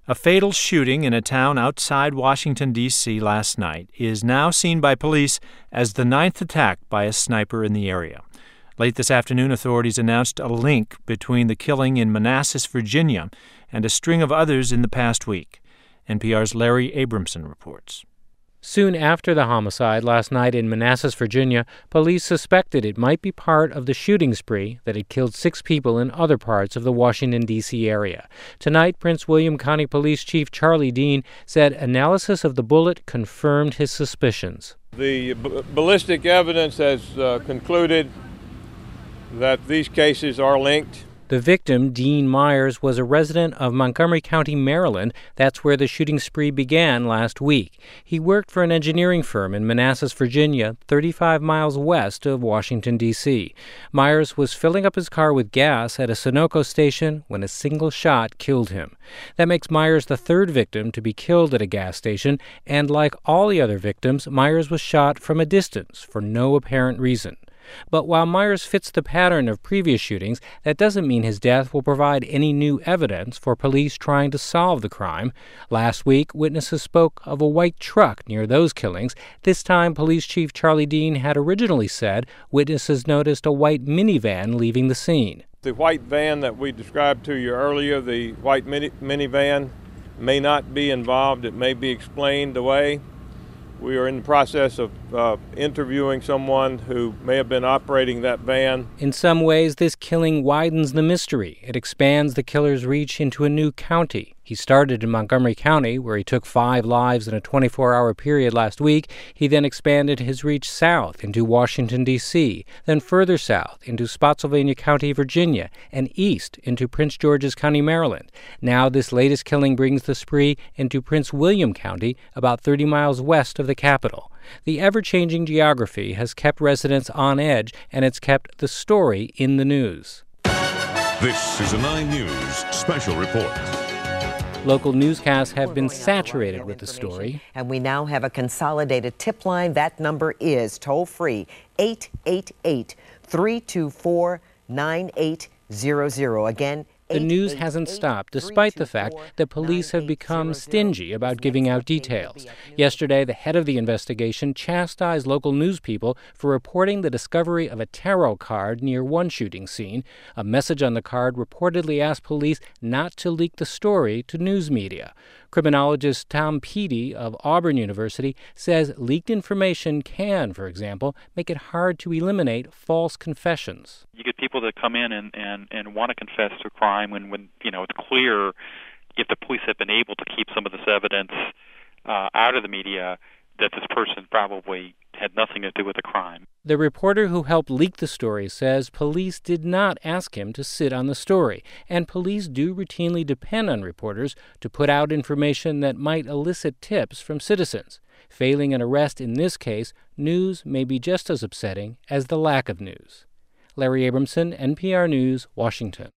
A fatal shooting in a town outside Washington, D.C. last night is now seen by police as the 9th attack by a sniper in the area. Late this afternoon, authorities announced a link between the killing in Manassas, Virginia, and a string of others in the past week. NPR's Larry Abramson reports. Soon after the homicide last night in Manassas, Virginia, police suspected it might be part of the shooting spree that had killed 6 people in other parts of the Washington, D.C. area. Tonight, Prince William County Police Chief Charlie Dean said analysis of the bullet confirmed his suspicions. The ballistic evidence has concluded that these cases are linked. The victim, Dean Myers, was a resident of Montgomery County, Maryland. That's where the shooting spree began last week. He worked for an engineering firm in Manassas, Virginia, 35 miles west of Washington, D.C. Myers was filling up his car with gas at a Sunoco station when a single shot killed him. That makes Myers the 3rd victim to be killed at a gas station, and like all the other victims, Myers was shot from a distance for no apparent reason. But while Myers fits the pattern of previous shootings, that doesn't mean his death will provide any new evidence for police trying to solve the crime. Last week, witnesses spoke of a white truck near those killings. This time, Police Chief Charlie Dean had originally said witnesses noticed a white minivan leaving the scene. The white van that we described to you earlier, the white minivan, may not be involved. It may be explained away. We are in the process of interviewing someone who may have been operating that van. In some ways, this killing widens the mystery. It expands the killer's reach into a new county. He started in Montgomery County, where he took 5 lives in a 24-hour period last week. He then expanded his reach south into Washington, D.C., then further south into Spotsylvania County, Virginia, and east into Prince George's County, Maryland. Now this latest killing brings the spree into Prince William County, about 30 miles west of the capital. The ever-changing geography has kept residents on edge, and it's kept the story in the news. This is a 9 News special report. Local newscasts have been saturated with the story. And we now have a consolidated tip line. That number is toll-free, 888-324-9800. Again, the news hasn't stopped, despite the fact that police have become stingy about giving out details. Yesterday, the head of the investigation chastised local news people for reporting the discovery of a tarot card near one shooting scene. A message on the card reportedly asked police not to leak the story to news media. Criminologist Tom Peedy of Auburn University says leaked information can, for example, make it hard to eliminate false confessions. You get people that come in and want to confess to a crime when it's clear if the police have been able to keep some of this evidence out of the media that this person probably had nothing to do with the crime. The reporter who helped leak the story says police did not ask him to sit on the story, and police do routinely depend on reporters to put out information that might elicit tips from citizens. Failing an arrest in this case, news may be just as upsetting as the lack of news. Larry Abramson, NPR News, Washington.